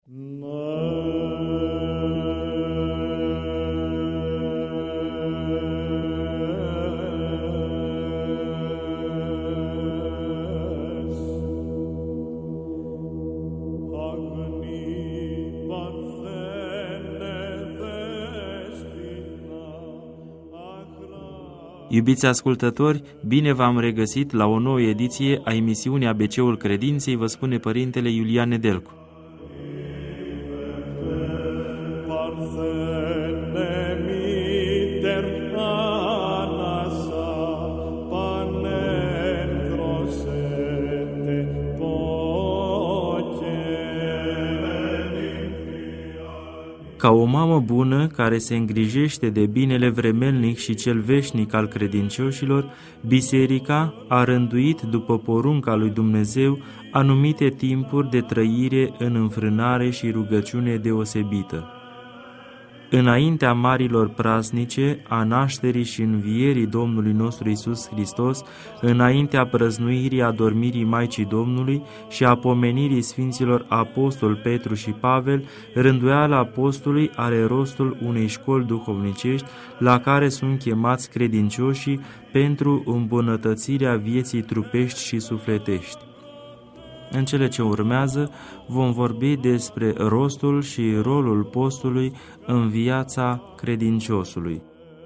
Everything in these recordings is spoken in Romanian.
Iubiți ascultători, bine v-am regăsit la o nouă ediție a emisiunii ABC-ul Credinței, vă spune Părintele Iulian Nedelcu. Ca o mamă bună care se îngrijește de binele vremelnic și cel veșnic al credincioșilor, Biserica a rânduit după porunca lui Dumnezeu anumite timpuri de trăire în înfrânare și rugăciune deosebită. Înaintea marilor praznice, a nașterii și învierii Domnului nostru Iisus Hristos, înaintea prăznuirii adormirii Maicii Domnului și a pomenirii Sfinților Apostol Petru și Pavel, rânduiala apostolului are rostul unei școli duhovnicești la care sunt chemați credincioșii pentru îmbunătățirea vieții trupești și sufletești. În cele ce urmează vom vorbi despre rostul și rolul postului în viața credinciosului.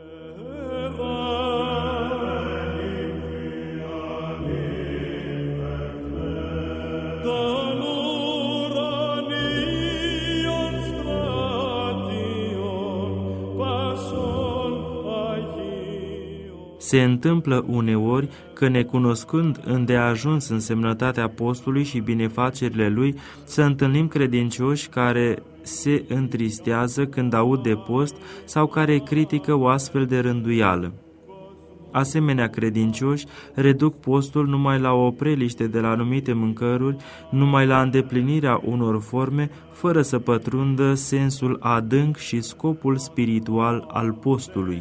Se întâmplă uneori că, necunoscând îndeajuns însemnătatea postului și binefacerile lui, să întâlnim credincioși care se întristează când aud de post sau care critică o astfel de rânduială. Asemenea credincioși reduc postul numai la o opreliște de la anumite mâncăruri, numai la îndeplinirea unor forme, fără să pătrundă sensul adânc și scopul spiritual al postului.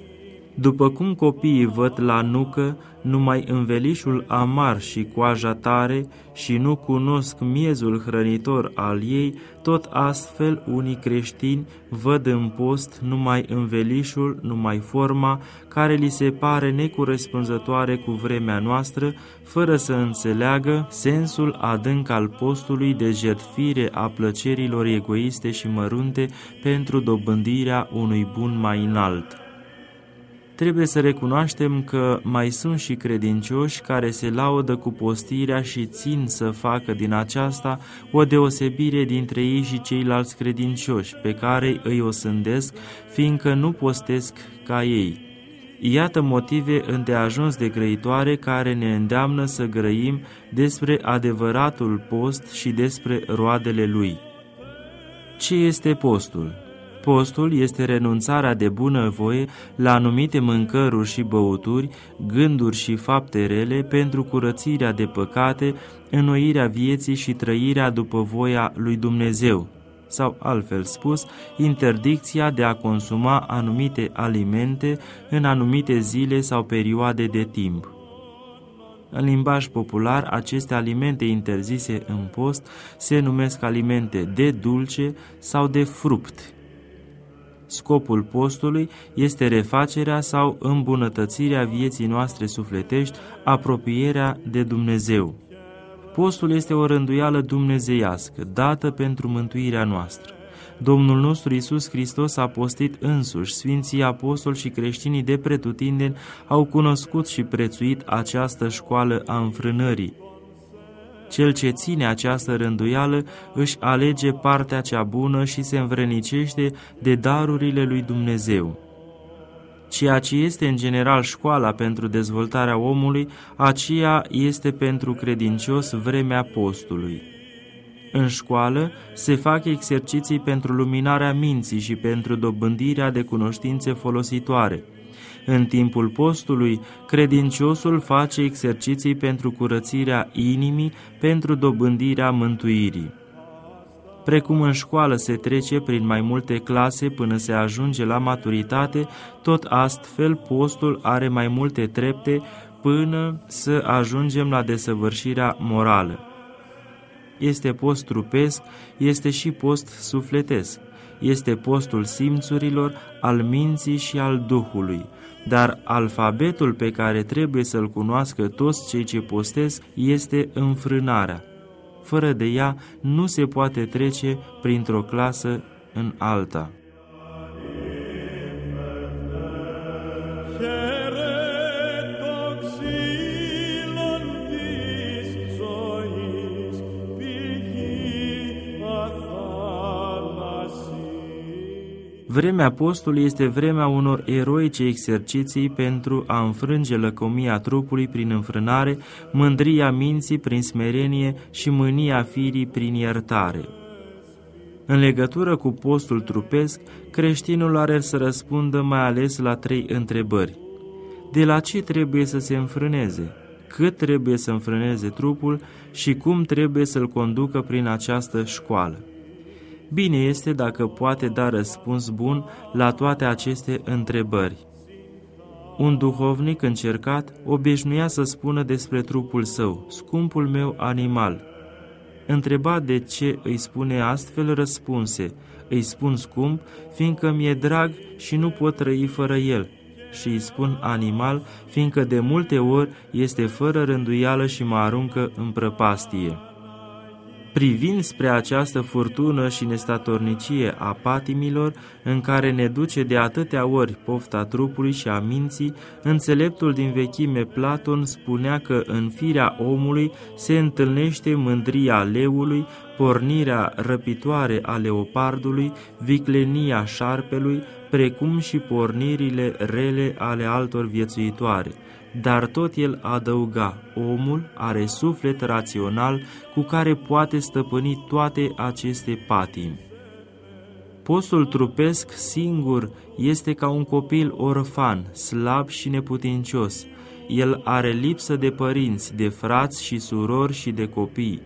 După cum copiii văd la nucă numai învelișul amar și coaja tare și nu cunosc miezul hrănitor al ei, tot astfel unii creștini văd în post numai învelișul, numai forma, care li se pare necorespunzătoare cu vremea noastră, fără să înțeleagă sensul adânc al postului de jertfire a plăcerilor egoiste și mărunte pentru dobândirea unui bun mai înalt. Trebuie să recunoaștem că mai sunt și credincioși care se laudă cu postirea și țin să facă din aceasta o deosebire dintre ei și ceilalți credincioși, pe care îi osândesc, fiindcă nu postesc ca ei. Iată motive îndeajuns de grăitoare care ne îndeamnă să grăim despre adevăratul post și despre roadele lui. Ce este postul? Postul este renunțarea de bunăvoie la anumite mâncăruri și băuturi, gânduri și fapte rele pentru curățirea de păcate, înnoirea vieții și trăirea după voia lui Dumnezeu, sau altfel spus, interdicția de a consuma anumite alimente în anumite zile sau perioade de timp. În limbaj popular, aceste alimente interzise în post se numesc alimente de dulce sau de fruct. Scopul postului este refacerea sau îmbunătățirea vieții noastre sufletești, apropierea de Dumnezeu. Postul este o rânduială dumnezeiască, dată pentru mântuirea noastră. Domnul nostru Iisus Hristos a postit însuși, Sfinții Apostoli și creștinii de pretutindeni au cunoscut și prețuit această școală a înfrânării. Cel ce ține această rânduială își alege partea cea bună și se învrednicește de darurile lui Dumnezeu. Ceea ce este în general școala pentru dezvoltarea omului, aceea este pentru credincios vremea postului. În școală se fac exerciții pentru luminarea minții și pentru dobândirea de cunoștințe folositoare. În timpul postului, credinciosul face exerciții pentru curățirea inimii, pentru dobândirea mântuirii. Precum în școală se trece prin mai multe clase până se ajunge la maturitate, tot astfel postul are mai multe trepte până să ajungem la desăvârșirea morală. Este post trupesc, este și post sufletesc. Este postul simțurilor, al minții și al Duhului. Dar alfabetul pe care trebuie să-l cunoască toți cei ce postesc este înfrânarea. Fără de ea nu se poate trece printr-o clasă în alta. Vremea postului este vremea unor eroice exerciții pentru a înfrânge lăcomia trupului prin înfrânare, mândria minții prin smerenie și mânia firii prin iertare. În legătură cu postul trupesc, creștinul are să răspundă mai ales la 3 întrebări. De la ce trebuie să se înfrâneze? Cât trebuie să înfrâneze trupul și cum trebuie să-l conducă prin această școală? Bine este dacă poate da răspuns bun la toate aceste întrebări. Un duhovnic încercat obișnuia să spună despre trupul său, scumpul meu animal. Întrebat de ce îi spune astfel, răspunse, îi spun scump, fiindcă mi-e drag și nu pot trăi fără el. Și îi spun animal, fiindcă de multe ori este fără rânduială și mă aruncă în prăpastie. Privind spre această furtună și nestatornicie a patimilor, în care ne duce de atâtea ori pofta trupului și a minții, înțeleptul din vechime Platon spunea că în firea omului se întâlnește mândria leului, pornirea răpitoare a leopardului, viclenia șarpelui, precum și pornirile rele ale altor viețuitoare. Dar tot el adăuga, omul are suflet rațional cu care poate stăpâni toate aceste patimi. Postul trupesc singur este ca un copil orfan, slab și neputincios. El are lipsă de părinți, de frați și surori și de copii.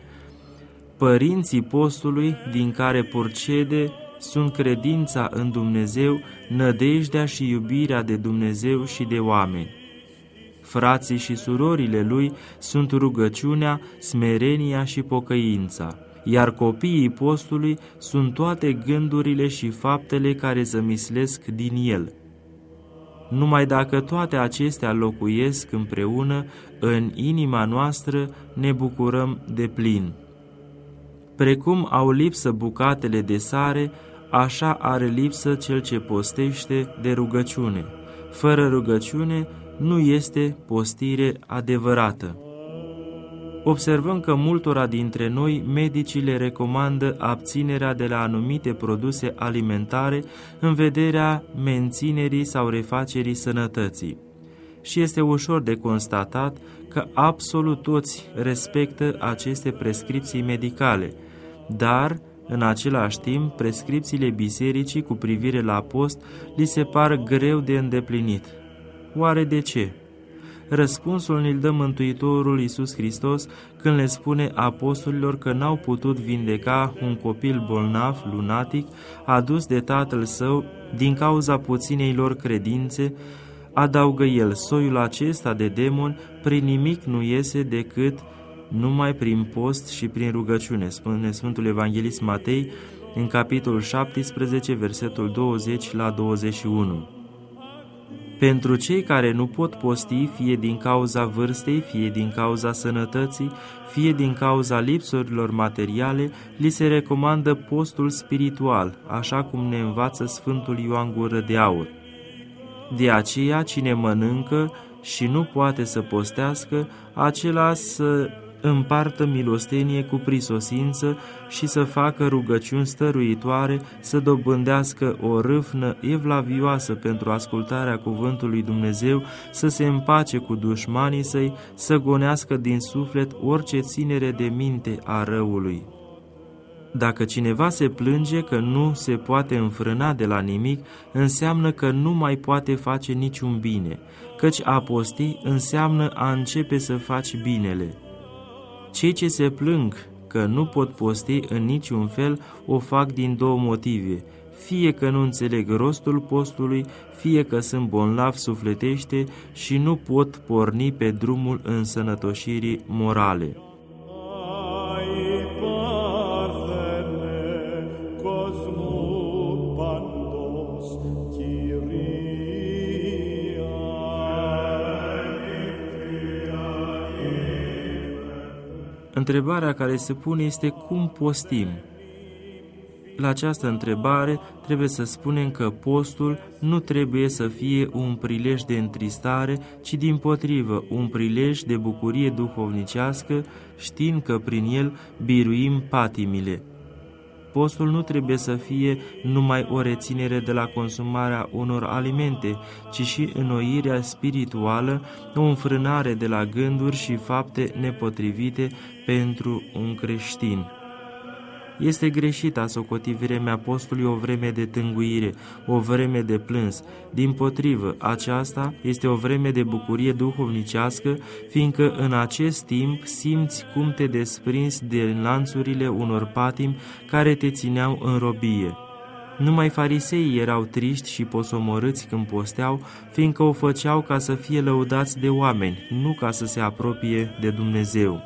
Părinții postului, din care purcede, sunt credința în Dumnezeu, nădejdea și iubirea de Dumnezeu și de oameni. Frații și surorile lui sunt rugăciunea, smerenia și pocăința, iar copiii postului sunt toate gândurile și faptele care zămislesc din el. Numai dacă toate acestea locuiesc împreună, în inima noastră ne bucurăm de plin. Precum au lipsă bucatele de sare, așa are lipsă cel ce postește de rugăciune. Fără rugăciune nu este postire adevărată. Observăm că multora dintre noi medicii le recomandă abținerea de la anumite produse alimentare în vederea menținerii sau refacerii sănătății. Și este ușor de constatat că absolut toți respectă aceste prescripții medicale, dar, în același timp, prescripțiile bisericii cu privire la post li se par greu de îndeplinit. Oare de ce? Răspunsul ne-l dă Mântuitorul Iisus Hristos când le spune apostolilor că n-au putut vindeca un copil bolnav, lunatic, adus de tatăl său din cauza puținei lor credințe. Adaugă el, soiul acesta de demon prin nimic nu iese decât numai prin post și prin rugăciune, spune Sfântul Evanghelist Matei în capitolul 17, versetul 20 la 21. Pentru cei care nu pot posti, fie din cauza vârstei, fie din cauza sănătății, fie din cauza lipsurilor materiale, li se recomandă postul spiritual, așa cum ne învață Sfântul Ioan Gură de Aur. De aceea, cine mănâncă și nu poate să postească, acela să împartă milostenie cu prisosință și să facă rugăciuni stăruitoare, să dobândească o râvnă evlavioasă pentru ascultarea cuvântului Dumnezeu, să se împace cu dușmanii săi, să gonească din suflet orice ținere de minte a răului. Dacă cineva se plânge că nu se poate înfrâna de la nimic, înseamnă că nu mai poate face niciun bine, căci a posti înseamnă a începe să faci binele. Cei ce se plâng că nu pot posti în niciun fel o fac din 2 motive, fie că nu înțeleg rostul postului, fie că sunt bolnavi sufletește și nu pot porni pe drumul însănătoșirii morale. Întrebarea care se pune este cum postim? La această întrebare trebuie să spunem că postul nu trebuie să fie un prilej de întristare, ci dimpotrivă un prilej de bucurie duhovnicească, știind că prin el biruim patimile. Postul nu trebuie să fie numai o reținere de la consumarea unor alimente, ci și înnoirea spirituală, o înfrânare de la gânduri și fapte nepotrivite pentru un creștin. Este greșit a socoti vremea postului o vreme de tânguire, o vreme de plâns. Dimpotrivă, aceasta este o vreme de bucurie duhovnicească, fiindcă în acest timp simți cum te desprinzi de lanțurile unor patimi care te țineau în robie. Numai fariseii erau triști și posomorâți când posteau, fiindcă o făceau ca să fie lăudați de oameni, nu ca să se apropie de Dumnezeu.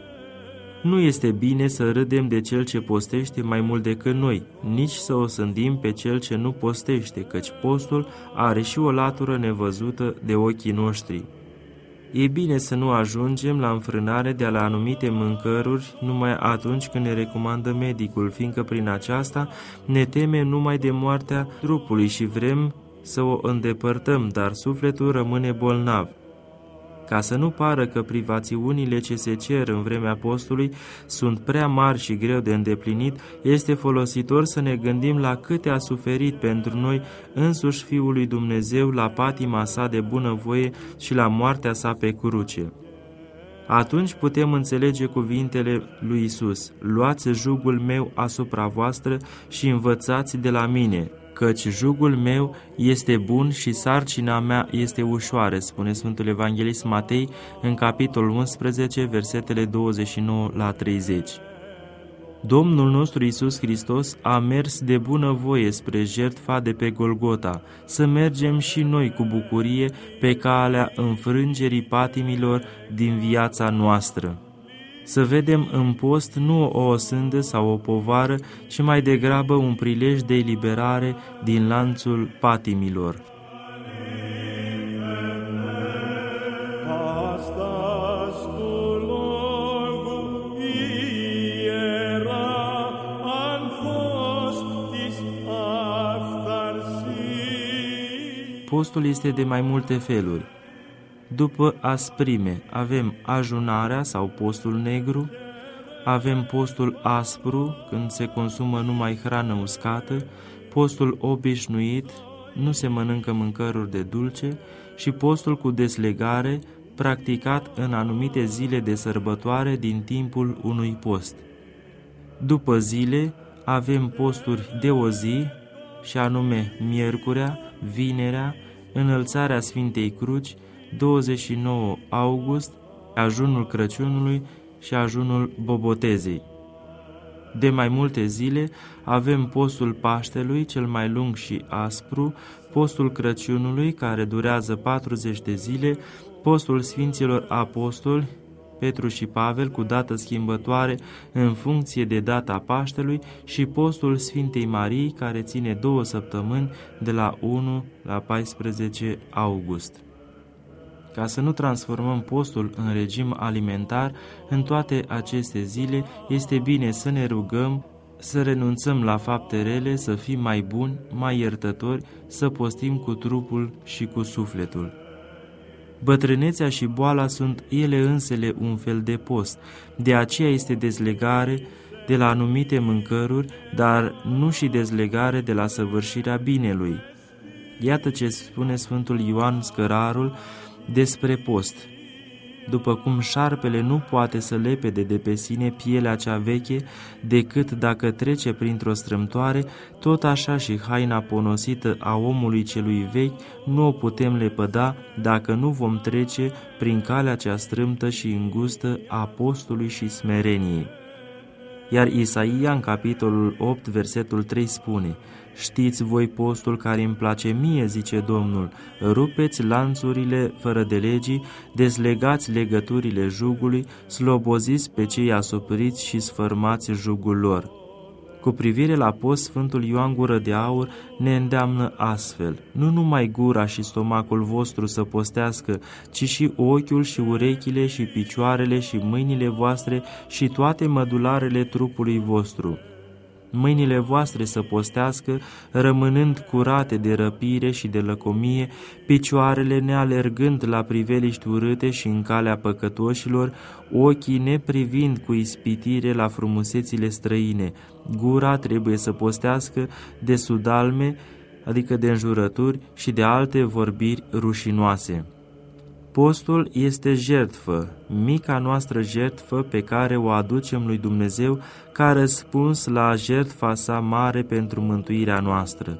Nu este bine să râdem de cel ce postește mai mult decât noi, nici să o sândim pe cel ce nu postește, căci postul are și o latură nevăzută de ochii noștri. E bine să nu ajungem la înfrânare de la anumite mâncăruri numai atunci când ne recomandă medicul, fiindcă prin aceasta ne temem numai de moartea trupului și vrem să o îndepărtăm, dar sufletul rămâne bolnav. Ca să nu pară că privațiunile ce se cer în vremea postului sunt prea mari și greu de îndeplinit, este folositor să ne gândim la câte a suferit pentru noi însuși Fiul lui Dumnezeu la patima sa de bunăvoie și la moartea sa pe cruce. Atunci putem înțelege cuvintele lui Isus: luați jugul meu asupra voastră și învățați de la mine, căci jugul meu este bun și sarcina mea este ușoară, spune Sfântul Evanghelist Matei în capitolul 11, versetele 29 la 30. Domnul nostru Iisus Hristos a mers de bunăvoie spre jertfa de pe Golgota, să mergem și noi cu bucurie pe calea înfrângerii patimilor din viața noastră. Să vedem în post nu o osândă sau o povară, ci mai degrabă un prilej de eliberare din lanțul patimilor. Postul este de mai multe feluri. După asprime avem ajunarea sau postul negru, avem postul aspru, când se consumă numai hrană uscată, postul obișnuit, nu se mănâncă mâncăruri de dulce, și postul cu deslegare, practicat în anumite zile de sărbătoare din timpul unui post. După zile avem posturi de o zi, și anume miercurea, vinerea, înălțarea Sfintei Cruci, 29 august, ajunul Crăciunului și ajunul Bobotezei. De mai multe zile avem postul Paștelui, cel mai lung și aspru, postul Crăciunului, care durează 40 de zile, postul Sfinților Apostoli, Petru și Pavel, cu dată schimbătoare în funcție de data Paștelui, și postul Sfintei Marii, care ține 2 săptămâni, de la 1 la 14 august. Ca să nu transformăm postul în regim alimentar, în toate aceste zile este bine să ne rugăm, să renunțăm la fapte rele, să fim mai buni, mai iertători, să postim cu trupul și cu sufletul. Bătrânețea și boala sunt ele însele un fel de post, de aceea este dezlegare de la anumite mâncăruri, dar nu și dezlegare de la săvârșirea binelui. Iată ce spune Sfântul Ioan Scărarul despre post. După cum șarpele nu poate să lepede de pe sine pielea cea veche decât dacă trece printr-o strâmtoare, tot așa și haina ponosită a omului celui vechi nu o putem lepăda dacă nu vom trece prin calea cea strâmtă și îngustă a postului și smereniei. Iar Isaia, în capitolul 8, versetul 3, spune: știți voi postul care îmi place mie, zice Domnul, rupeți lanțurile fără de legii, dezlegați legăturile jugului, sloboziți pe cei asupriți și sfărmați jugul lor. Cu privire la post, Sfântul Ioan Gură de Aur ne îndeamnă astfel: nu numai gura și stomacul vostru să postească, ci și ochiul și urechile și picioarele și mâinile voastre și toate mădularele trupului vostru. Mâinile voastre să postească, rămânând curate de răpire și de lăcomie, picioarele nealergând la priveliști urâte și în calea păcătoșilor, ochii neprivind cu ispitire la frumusețile străine. Gura trebuie să postească de sudalme, adică de înjurături și de alte vorbiri rușinoase. Postul este jertfă, mica noastră jertfă pe care o aducem lui Dumnezeu ca răspuns la jertfa sa mare pentru mântuirea noastră.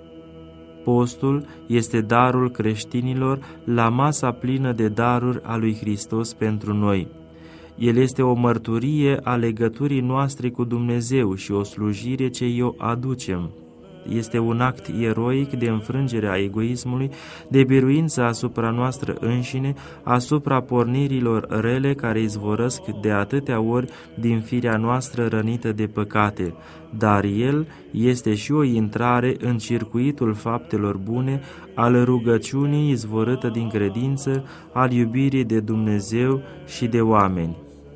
Postul este darul creștinilor la masa plină de daruri a lui Hristos pentru noi. El este o mărturie a legăturii noastre cu Dumnezeu și o slujire ce i-o aducem. Este un act eroic de înfrângere a egoismului, de biruință asupra noastră înșine, asupra pornirilor rele care izvorăsc de atâtea ori din firea noastră rănită de păcate, dar el este și o intrare în circuitul faptelor bune, al rugăciunii izvorâtă din credință, al iubirii de Dumnezeu și de oameni.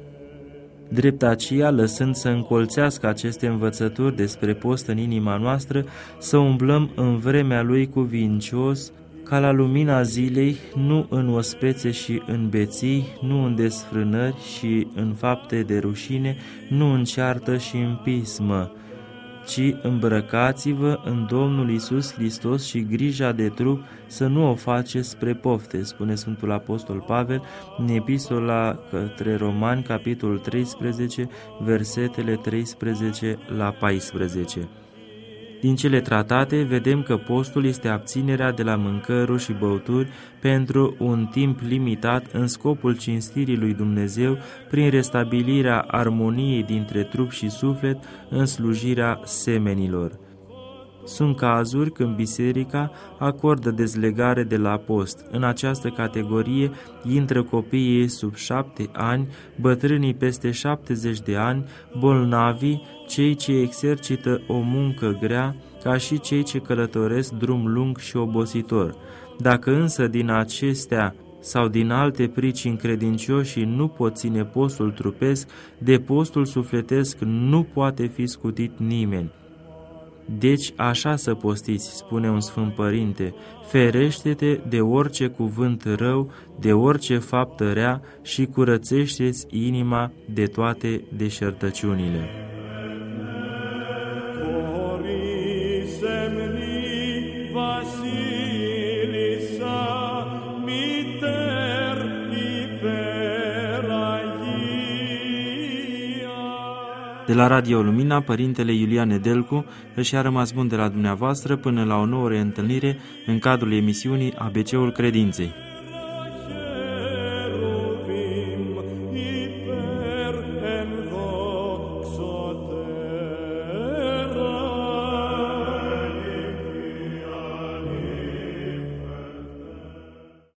Drept aceea, lăsând să încolțească aceste învățături despre post în inima noastră, să umblăm în vremea lui cuvincios, ca la lumina zilei, nu în ospețe și în beții, nu în desfrânări și în fapte de rușine, nu în ceartă și în pismă, ci îmbrăcați-vă în Domnul Iisus Hristos și grija de trup să nu o faceți spre pofte, spune Sfântul Apostol Pavel în Epistola către Romani, capitolul 13, versetele 13 la 14. Din cele tratate, vedem că postul este abținerea de la mâncăruri și băuturi pentru un timp limitat în scopul cinstirii lui Dumnezeu prin restabilirea armoniei dintre trup și suflet în slujirea semenilor. Sunt cazuri când biserica acordă dezlegare de la post. În această categorie intră copiii sub 7 ani, bătrânii peste 70 de ani, bolnavii, cei ce exercită o muncă grea, ca și cei ce călătoresc drum lung și obositor. Dacă însă din acestea sau din alte pricini credincioșii nu pot ține postul trupesc, de postul sufletesc nu poate fi scutit nimeni. Deci așa să postiți, spune un sfânt părinte, ferește-te de orice cuvânt rău, de orice faptă rea și curățește-ți inima de toate deșertăciunile. De la Radio Lumina, Părintele Iulian Nedelcu își a rămas bun de la dumneavoastră până la o nouă reîntâlnire în cadrul emisiunii ABC-ul Credinței.